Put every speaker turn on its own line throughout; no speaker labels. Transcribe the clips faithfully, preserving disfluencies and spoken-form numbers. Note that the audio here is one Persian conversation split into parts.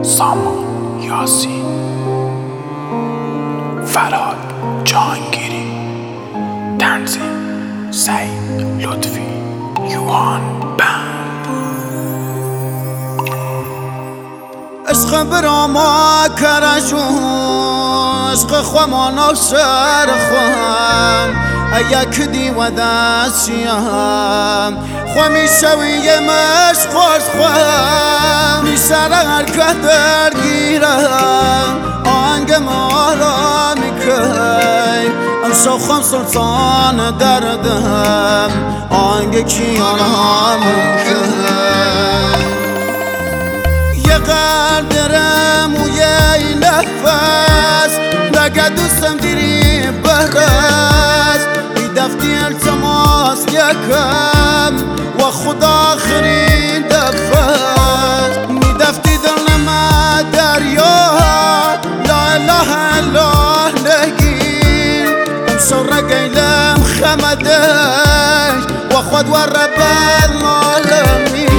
سامان یاسین، فراد جهانگیری، تنظیم سعید لطفی، یوهان بند.
عشق براما کرشو عشق خوامان سر خوام یک دیو دستیم خوامی شوی مشخوش خوام میسر حرکت درگیرم آنگ مارا میکی امشو خم سلطان دردم آنگ کیانم میکی یه قدرم و یه نفس لگه دوستم دیری برست ای دفتی التماس یکم و خدا آخرین دفت می دفتی دل نما دریا لا اله الا نگیر امشو رگیلم خمدش و خود و رب العالمین.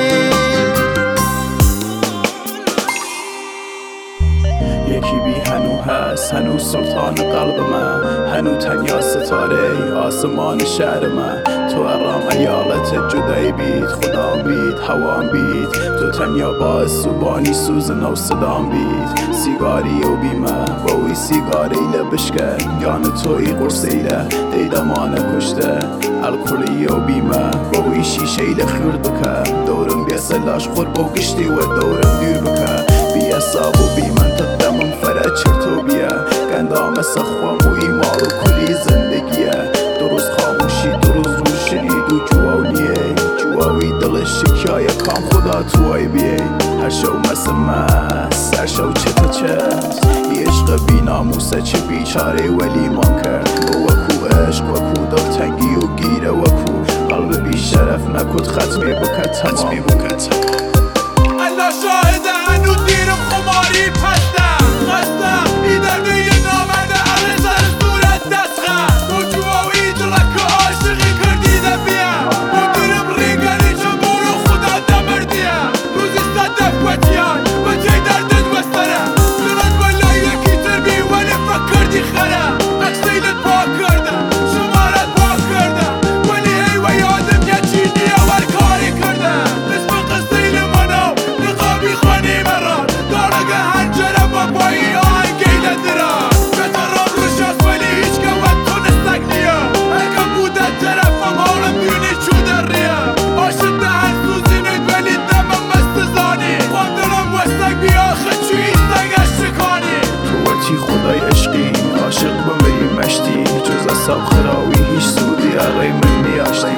یکی بی هنو هست هنو سلطان قلب من، هنو تنیا ستاره آسمان شهر من. تو ارام ایالت جدایی بید، خدام بید، هوام بید، تو تنیا باعث سوبانی سوز نو صدام بید. سیگاری و بیمه با اوی سیگاری لبشکه یان توی قرسیله دیدمانه کشته الکلی و بیمه با اوی شیشه لخیر بکه دورم بیسلاش خور با گشتی و دورم دیر بکه بی اصاب و بی منطق من فرد چرتو بیه گندام سخوام و ایمال و کلی زندگیه درست خاموشی درست روشنی دو جوانیه جواوی دل شکیای کام خدا توی بیه هر شو مثل مست هر شو چه چست یه عشق بی ناموسه چه بیچاره ولی ما کرد وکو عشق وکو دل تنگی و گیره وکو قلب بی شرف نکد ختمی بکت ختمی بکت
الله شاهده هنو دیرم خماری پستم خستم ای درده یه نامرده علی سر صورت دستخم تو جواوی دلک عاشقی کردی دفیم تو دیرم ریگنی چمون خدا دمردیم روزی صدف وطیان و جای دردت وسترم دلت ولا یکی تربی ولی فکردی خرم اکسیلت پاک کردم شمارت پاک کردم ولی هی و یادم یه چینی اول کاری کردم اسم قصیل منو نقابی خانی مران دارگه هنجره با پایی آهنگیل دران بترام روش هست ولی هیچ که وقت تونستک نیا اگه بودت طرفم حالم بیونی چو در ریا عاشق دهن سوزی نید ولی دمم مستزانی خواندرم وستک بیا خچو ایستگش شکانی
تو وچی خدای عشقی عاشق بمری مشتی جز اصاب خراوی هیچ سودی آقای من نیاشتی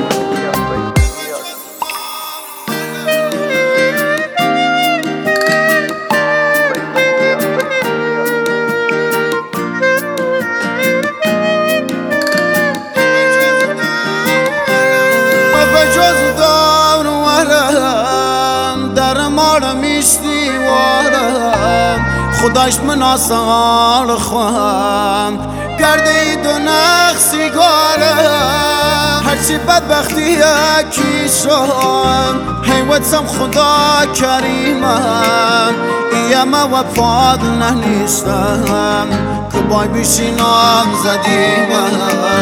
خداش من آسان خوام گرده ای دو نخ سیگارم هرچی بدبختی یکی شم حیوتم خدا کریمم ایم و فاضل ننیستم که بای بیشینام زدیمم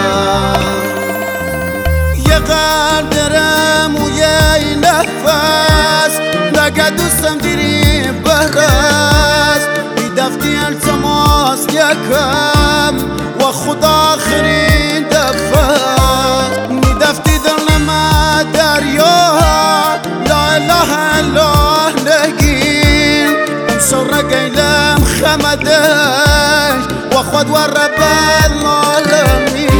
یه قدرم و یه نفس لگه دوستم دیری برست دفتی التماس یکم و خدا آخرین دفت می دفتی دل نما دریا لا اله الا نگیر امشو رگیلم خمدش و خود و رب العالمین.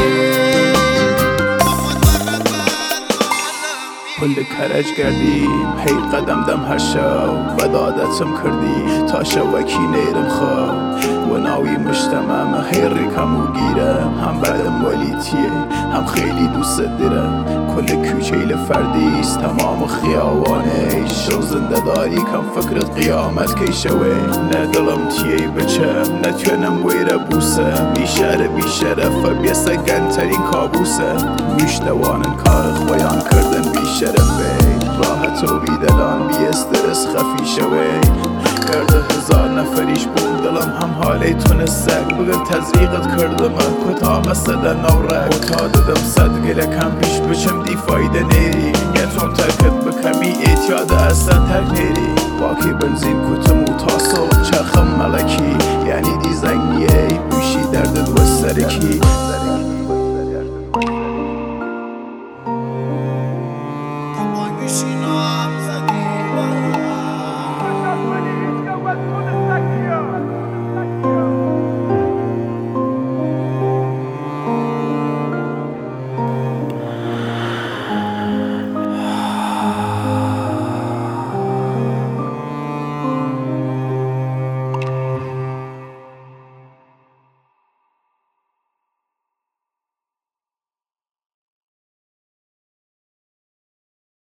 کل کرج کردیم هی قدم دم هر شو بدادتم کردی تا شوکی نیرم خو و ناوی مجتمعم هی ریکم و گیرم هم بدم ولی تیه هم خیلی دوست دارم کل کوچه لفردیست تمام خیاوانه شو زنده داری کم فکرت قیامت کی شوه نه دلم تیه بچم نتونم ویره بوسم بیشره بیشرف بیسه گنترین کابوسه میشتوانن کار خویان کردن بیشرف راحت و بیدلان بی استرس خفی شوی کرده هزار نفریش بوم دلم هم حالی تونسته بگم تزریقت کردم کتا مسده نورک کتا دادم صد گله کم پیش بچم دی فایده نیری نیتون ترکت بکمی ایتیاد اصلا ترک نیری باکی بنزین کتم و تاسو چرخم ملکی یعنی دی زنگیه بیشی دردت و سرکی